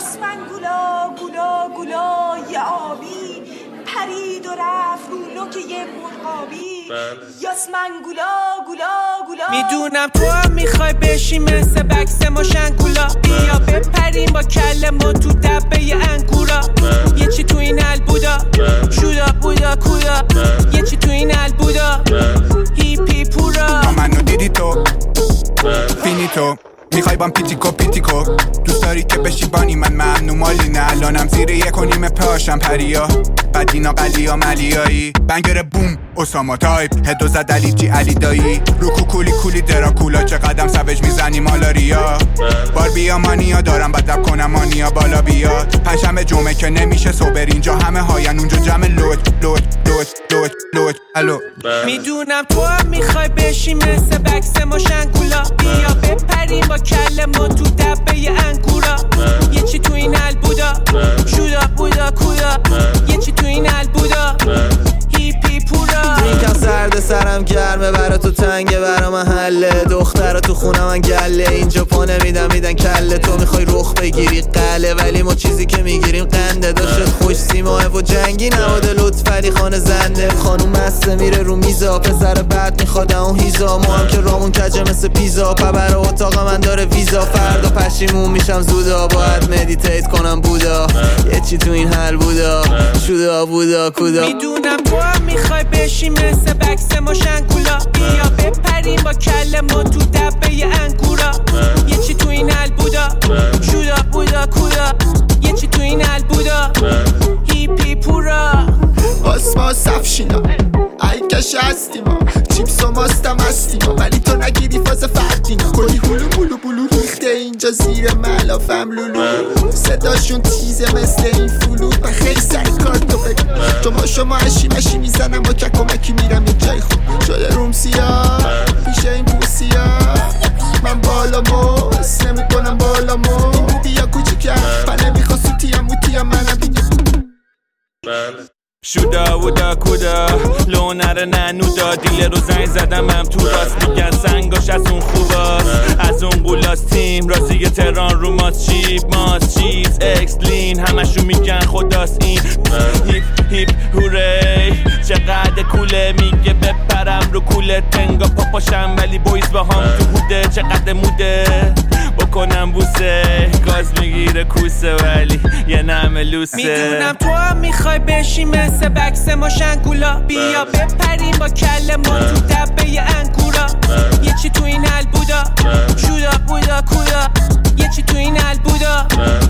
یاسمن گولا گولا یه آبی پرید و رفت رو لوک یه مرغابی. یاسمن گولا میدونم تو هم میخوای بشی مثل بکس ماشنگولا. بیا بپریم با کل ما تو دبه ی انگورا. یه چی تو این البودا شودا بودا کودا. یه چی تو این البودا هیپی پورا. منو دیدی تو فینیتو میخوای بام پیتیکو دوست داری که بشی بانی من ممنو مالی نه. الانم زیر 1.5 پاشم پریا بدینا قلیا ملیایی بنگر بوم اساما تایپ هدو زد علی جی علی دایی رو کولی دراکولا. چه قدم سوج میزنی مالاریا باربیا مانیا دارم بدب کنم مانیا بالا بیاد. پنجشنبه جمعه که نمیشه صبر اینجا همه هاین اونجا جمع لوت الو. میدونم تو هم میخوای بشی مثل بکس ماشنگولا. بیا بپریم با کل ما تو دبه ی انگورا. یه چی تو این البودا شودا بودا کودا. یه چی تو این البودا هیپی پورا. درینکم سرد سرم گرمه برا تو تنگه برا محله. دخترا تو خونه من گله اینجا پا نمیدن کله. تو میخوای رخ بگیری قله ولی ما چیزی که میگیریم قنده. داشت خوش سیماه و جنگی نواده لطفعلی خانه زنده. خانوم مسته میره رو میزا پسر بعد میخواد اون هیزا. ما هم که رامون کجه مثل پیزا پبر اتاق من داره ویزا. فردا پشیمون میشم زودا باید مدیتیت کنم بودا. یه چی تو این حل بودا شودا بودا کودا. میدونم تو هم میخوای بشی مثل بکس ماشنگولا. بیا بپریم با کل ما تو دبه ی انگورا. یه چی تو این البودا شودا بودا کودا. یه چی تو این البودا هیپی پورا. ما سفشینا ای کش هستیم چیپس و ماستم هستیم ولی تو نگیری فاز فردینا. کلی هلو بلو ریخته اینجا زیر ملافم لولو. صداشون تیزه مثل این فلو و خیلی سر کار تو بگو. شما اشی میزنم با کمکی میرم یه جای خوب شده روم سیاه پیش این پوسیا. من بالامو نمی کنم بالامو این بودی یا کوچیکم پنه میخوا سوتیم موتیم منم دیگه. شودا ودا کودا لونر ننودا. دیل رو زنگ زدم هم تو راست میگن سنگاش از اون خوباست از اون قولاس. تیم رازی تهران رو ماست چیز اکسلین همشون میگن خداست این هیپ هوری. چقدر کوله میگه بپرم رو کوله تنگا پاپاشم ولی بویز با هم تو هوده. چقدر موده بکنم بوسه گاز میگیره کوسه ولی یه نمه لوسه. میدونم تو هم میخوای بشی مثل بکس ماشنگولا. بیا بپریم با کل ما تو دبه ی انگورا. یه چی تو این البودا شودا بودا کودا. یه چی تو این البودا